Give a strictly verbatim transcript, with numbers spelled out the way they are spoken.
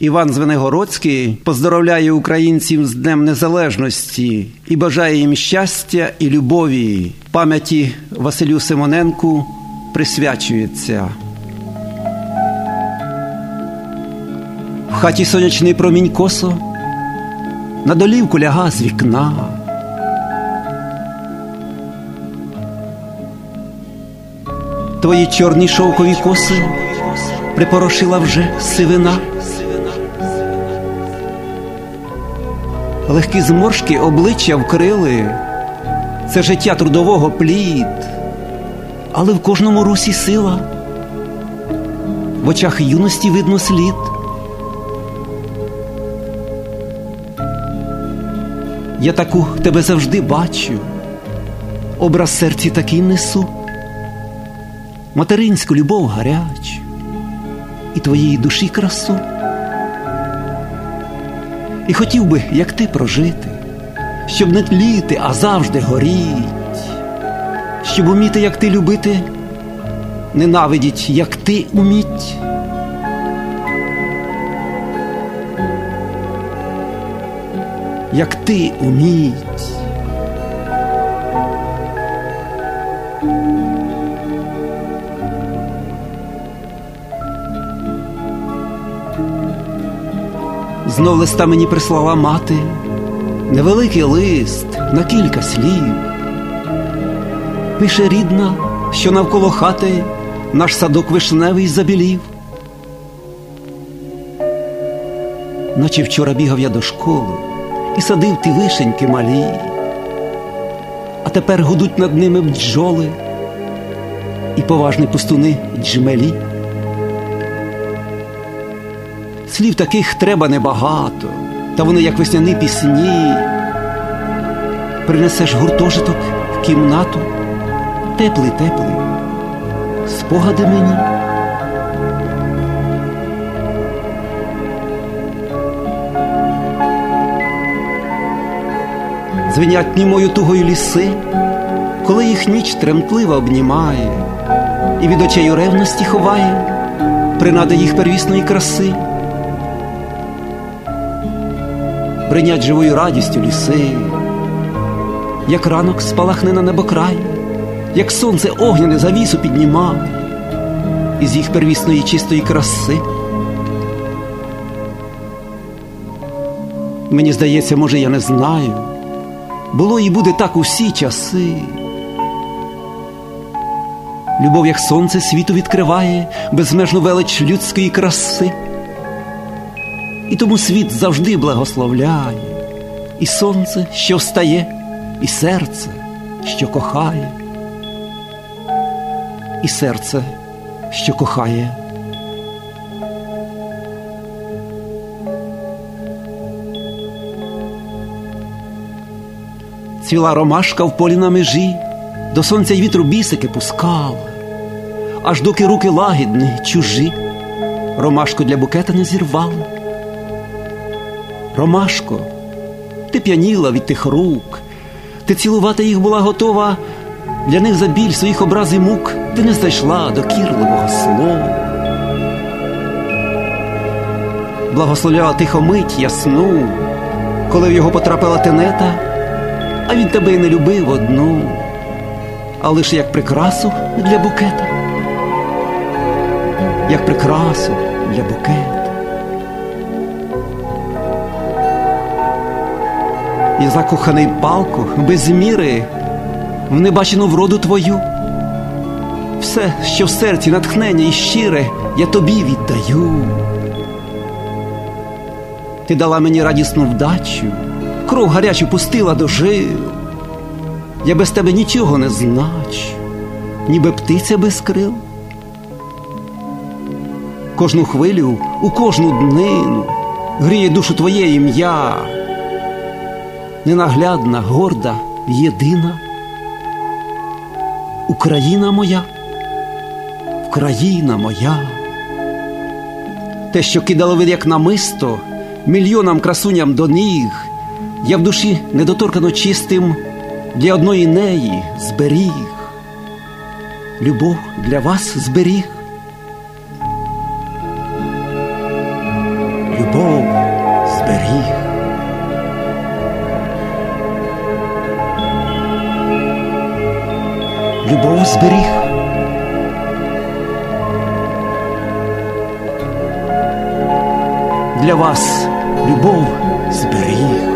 Іван Звенигородський поздоровляє українців з Днем Незалежності і бажає їм щастя і любові. Пам'яті Василю Симоненку присвячується. В хаті сонячний промінь косо на долівку ляга з вікна. Твої чорні шовкові коси припорошила вже сивина. Легкі зморшки обличчя вкрили, це життя трудового плід, але в кожному русі сила, в очах юності видно слід. Я таку тебе завжди бачу, образ серці такий несу, материнську любов гарячу і твоєї душі красу. І хотів би, як ти, прожити, щоб не тліти, а завжди горіть, щоб уміти, як ти, любити, ненавидіть, як ти, уміть. Як ти, уміть. Знов листа мені прислала мати, невеликий лист на кілька слів. Пише рідна, що навколо хати наш садок вишневий забілів. Наче вчора бігав я до школи і садив ті вишеньки малі, а тепер гудуть над ними бджоли і поважні пустуни джмелі. Слів таких треба небагато, та вони, як весняні пісні. Принесеш гуртожиток в кімнату, теплий-теплий, спогади мені. Дзвенять німою тугою ліси, коли їх ніч тремтливо обнімає і від очей у ревності ховає принади їх первісної краси. Бринять живою радістю ліси, як ранок спалахне на небокрай, як сонце огняне завісу піднімає із їх первісної чистої краси. Мені здається, може, я не знаю, було і буде так усі часи. Любов, як сонце, світу відкриває безмежну велич людської краси. І тому світ завжди благословляє і сонце, що встає, і серце, що кохає, і серце, що кохає. Цвіла ромашка в полі на межі, до сонця й вітру бісики пускала, аж доки руки лагідні, чужі, ромашку для букета не зірвали. Ромашко, ти п'яніла від тих рук, ти цілувати їх була готова, для них за біль своїх образ і мук ти не знайшла докірливого слова. Благословляла тихо мить ясну, коли в його потрапила тенета, а він тебе й не любив одну, а лише як прикрасу для букета. Як прикрасу для букета. І закоханий палко, без міри, в небачену вроду твою. Все, що в серці натхнення і щире, я тобі віддаю. Ти дала мені радісну вдачу, кров гарячу пустила до жил. Я без тебе нічого не значу, ніби птиця без крил. Кожну хвилю, у кожну днину гріє душу твоє ім'я. Ненаглядна, горда, єдина Україна моя, Україна моя. Те, що кидало вид як намисто мільйонам красуням до ніг, я в душі недоторкано чистим для одної неї зберіг. Любов для вас зберіг. любов зберіг. Любов зберіг. Для вас любов зберіг.